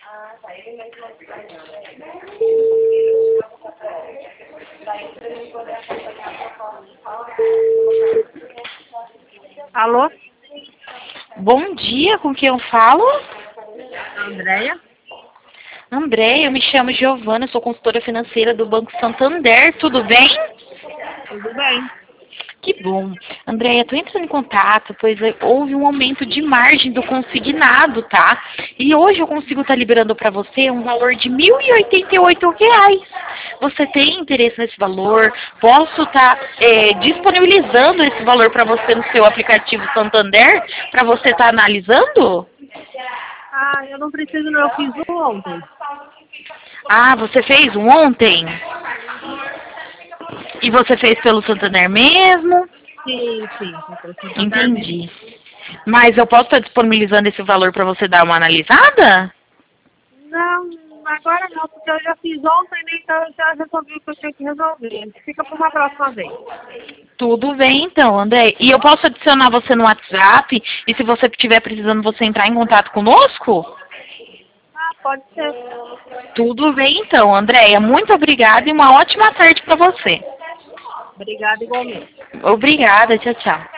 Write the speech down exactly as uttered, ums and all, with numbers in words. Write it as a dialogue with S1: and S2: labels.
S1: Alô?
S2: Bom dia, com quem eu falo?
S1: Andréia?
S2: André, eu me chamo Giovana, sou consultora financeira do Banco Santander, tudo bem?
S1: Tudo bem.
S2: Que bom. Andréia, estou entrando em contato, pois houve um aumento de margem do consignado, tá? E hoje eu consigo estar liberando para você um valor de mil e oitenta e oito reais. Você tem interesse nesse valor? Posso estar é, disponibilizando esse valor para você no seu aplicativo Santander, para você estar analisando?
S1: Ah, eu não preciso não, eu fiz um ontem.
S2: Ah, você fez um ontem? E você fez pelo Santander mesmo?
S1: Sim, sim, eu tô Santander mesmo.
S2: Entendi. Mas eu posso estar disponibilizando esse valor para você dar uma analisada?
S1: Não, agora não, porque eu já fiz ontem, né, então eu já resolvi o que eu tinha que resolver. Fica para uma próxima vez.
S2: Tudo bem, então, André. E eu posso adicionar você no WhatsApp? E se você estiver precisando, você entrar em contato conosco?
S1: Ah, pode ser.
S2: Tudo bem, então, Andréia. Muito obrigada e uma ótima tarde para você.
S1: Obrigada igualmente.
S2: Obrigada, tchau, tchau.